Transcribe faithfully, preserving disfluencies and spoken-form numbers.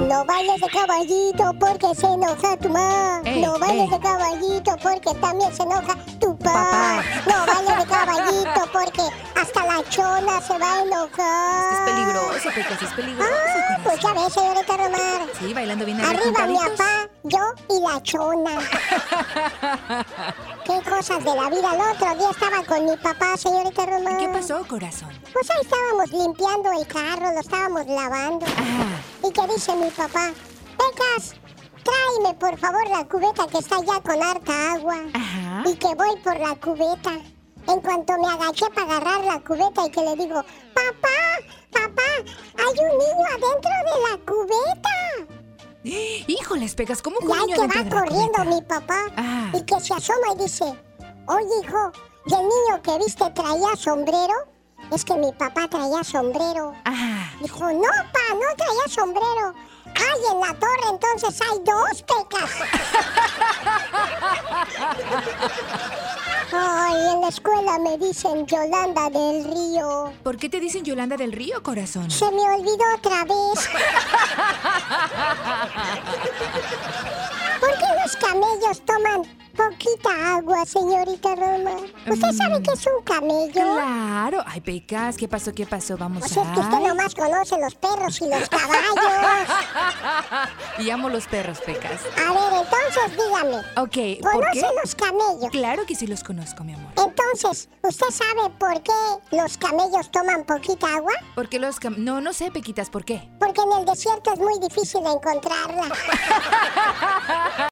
No bailes de caballito porque se enoja tu mamá. Ey, No bailes ey. de caballito porque también se enoja tu papá. Papá. No bailes de caballito porque hasta la chona se va a enojar. Es peligroso, Pecas, es peligroso, Ah, pues ya corazón. ves, señorita Romar. Sí, bailando bien Arriba mi juntaditos. papá, yo y la chona. Qué cosas de la vida. El otro día estaba con mi papá, señorita Romar. ¿Qué pasó, corazón? Pues ahí estábamos limpiando el carro, lo estábamos lavando. Ah, Y que dice mi papá, Pecas, tráeme por favor la cubeta que está ya con harta agua. ajá. Y que voy por la cubeta. En cuanto me agaché para agarrar la cubeta y que le digo, papá, papá, hay un niño adentro de la cubeta. Híjoles, Pecas, ¿cómo que Y un ahí niño que dentro va de la corriendo cubeta? mi papá Ah. y que se asoma y dice, oye hijo, ¿y el niño que viste traía sombrero? Es que mi papá traía sombrero. Ah, Dijo, no, pa, no traía sombrero. Ay, en la torre entonces hay dos Pecas. Ay, en la escuela me dicen Yolanda del Río. ¿por qué te dicen Yolanda del Río, corazón? Se me olvidó otra vez. ¿Por qué los camellos toman poquita agua, señorita Roma? ¿Usted Mm. sabe que es un camello? Claro. Ay, Pecas, ¿qué pasó? ¿Qué pasó? Vamos Pues es que usted a... nomás conoce los perros y los caballos. Y amo los perros, Pecas. A ver, entonces dígame. Ok, ¿por ¿Conoce qué? los camellos? Claro que sí los conozco, mi amor. Entonces, ¿usted sabe por qué los camellos toman poquita agua? Porque los cam... No, no sé, Pequitas, ¿por qué? Porque en el desierto es muy difícil encontrarla.